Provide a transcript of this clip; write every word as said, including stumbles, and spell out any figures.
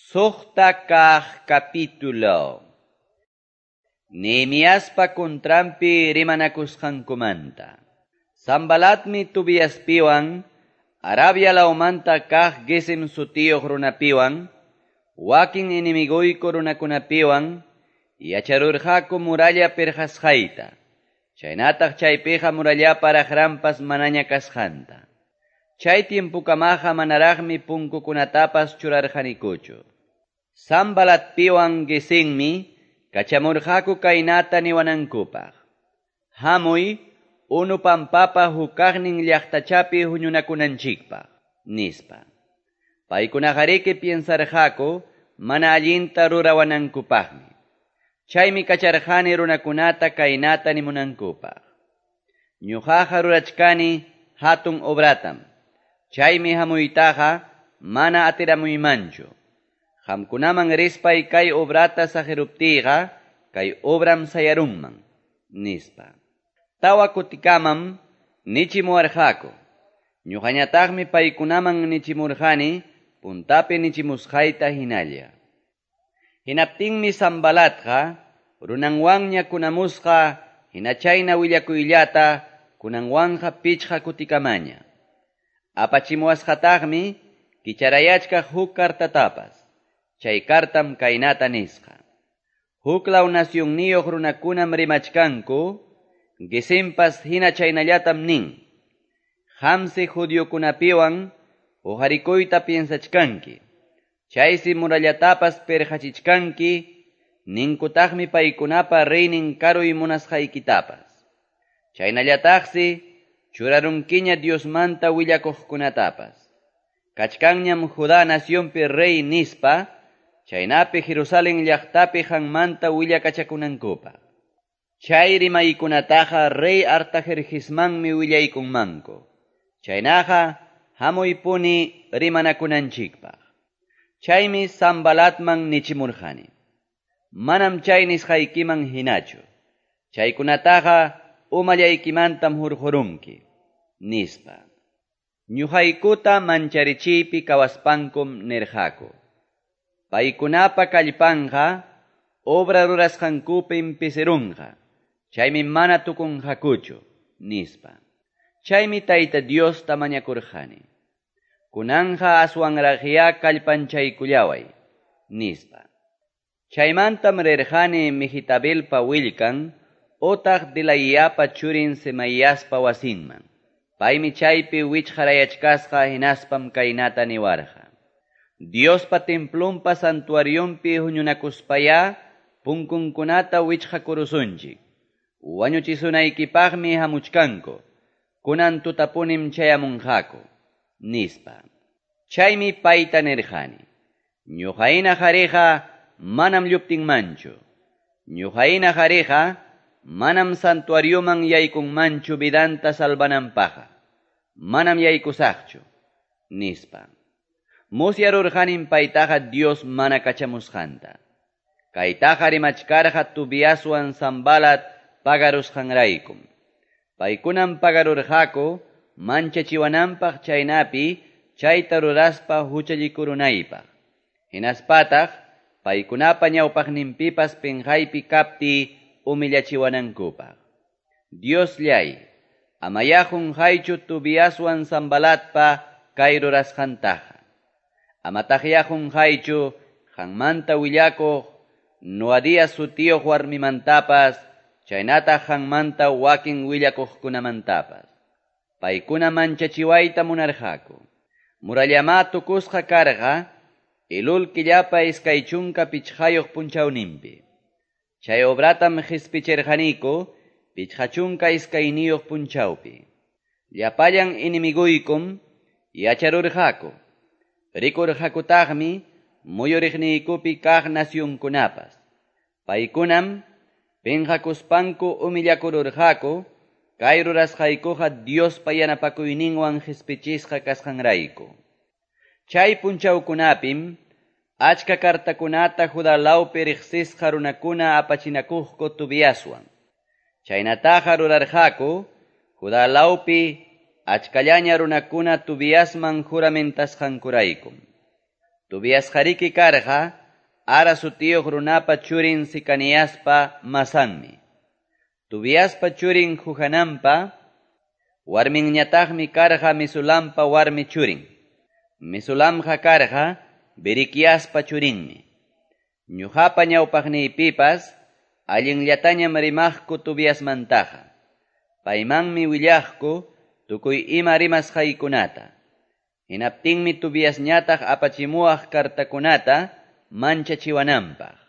Suqta kaq capítulo. Nehemiaspa contrampi rimanakusqankumanta. Sambalatmi Tobiaspiwan, Arabia laumanta kaq Gesem sutiyuq runapiwan, wakin inimiguyku runakunapiwan, yacharurqaku muralla pirqasqayta. Chaynataq chaypiqa murallapa raqranpas manaña kasqanta. Chay tiempukamaqa manaraqmi punkukunatapas churarqanikuchu. Sambalatpiwan Gesemmi kachamurqaku kaynata niwanankupaq. Hamuy unu pampapa hukaqnin llaqtachapi huñunakunanchikpaq, nispa. Paykunaqariki piensarqaku mana allinta rurawanankupaqmi. Chaymi kacharqani runakunata kaynata nimunankupaq. Ñuqaqa rurachkani hatun obratam. Chaymi hamuytaqa mana atiramuymanchu. Qamkunaman rispay kay obrata saqiruptiyqa kay obram sayarunman, nispa. Tawa kutikamam nichimuwarqaku. Ñuqañataqmi paykunaman nichimurqani puntapi nichimusqayta hinalla. Hinaptinmi Sambalatqa runanwanña kunamusqa hina chayna willakuyllata kunanwanqa pichqa kutikamaña. Apachimuwasqataqmi kicharayachkaq huk kartatapas. Chay kartam kaynata nisqa. Huklaw nasyunniyuq runakunam rimachkanku, Gesempas hina chaynallatam nin. Qamsi judiokunapiwan uharikuyta piensachkanki. Chaysi murallatapas perqachichkanki, ninkutaqmi paykunapa reynin karuy munasqaykitapas. Chaynallataqsi churarunkiña Diosmanta willakuqkunatapas. Kachkanñam Judá nacionpi rey nispa, chaynapi Jerusalén llaqtapi hanmanta willakachakunankupaq. Chay rimaykunataqa rey Artajerjesmanmi willaykunmanku. Chaynaqa hamuypuni rimanakunanchikpaq. Chaymi Sambalatman nichimurqani. Manam chay nisqaykiman hinachu. Chaykunataqa umallaykimantam hurqurunki, nispa. Ñuqaykuta mancharichiypi kawaspankum nirqaku. Paykunapa kallpanqa obra rurasqankupim pisirunqa. Chaymi mana tukunqakuchu, nispa. Chaymi Tayta Diosta mañakurqani. Kunanqa aswanraqya kallpanchaykullaway, nispa. Chaymantam rirqani Mehetabelpa willkan, otaq Delaiyapa churin Semaiyaspa wasinman. Paymi chaypi wichqarayachkasqa hinaspam kaynata niwarqa. Diospa templumpa santuariumpi huñunakuspaya punkunkunata wichqakurusunchik. Wañuchisunaykipaqmi hamuchkanku. Kunan tutapunim chayamunqaku, nispa. Chaymi payta nirqani. Ñuqayna qariqa manam lluptinmanchu. Ñuqayna qariqa manam santuarioman yaykunmanchu vidanta salvananpaqa. Manam yaykusaqchu, nispa. Musyarurqanin paytaqa Dios mana kachamusqanta. Kaytaqa rimachkarqa Tobiaswan Sambalat pagarusqanraykum. Paykunam pagarurqaku manchachiwananpaq chaynapi chayta ruraspa huchallikurunaypaq. Hinaspataq paykunapa ñawpaqninpipas penqaypi kapti umillachiwanankupaq. Dios llay, amayahun haychu Tobiaswan Sambalatpa kay rurasqantaqa. Amataqyahun haychu hanmanta willakuq Noadia sutiyuq warmimantapas, chaynataq hanmanta wakin willakuqkunamantapas. Paykuna manchachiwayta munarqaku. Murallama tukusqa karqa, Elul killapa iskay chunka pichqayuq punchawninpi. Chay obratam qispichirqaniku pichqa chunka iskayniyuq punchawpi. Llapallan inimiguykum yacharurqaku. Rikurqakutaqmi muyuriqniykupi kaq nasyunkunapas. Paykunam penqakuspanku umillakururqaku kay rurasqaykuqa Diospa yanapakuyninwan qispichisqa kasqanrayku. Chay punchawkunapim achka kartakunata Judalawpi riqsisqa runakuna apachinakuqku Tobiaswan. Chaynataqa rurarqaku Judalawpi achkallaña runakuna Tobiasman juramentasqankuraykum. Tobias jariki karqa, ara sutiyuq runapa churin Sicaniyaspa masanmi. Tobiaspa churin Juhananpa, warminñataqmi karqa Mesulampa warmi churin. Mesulamqa karqa Berequiaspa churinmi. Ñuqapa ñawpaqniypipas allinllatañam rimaqku Tobiasmantaqa. Paymanmi willaqku tukuy ima rimasqaykunata. Hinaptinmi Tobiasñataq apachimuwaq kartakunata manchachiwananpaq.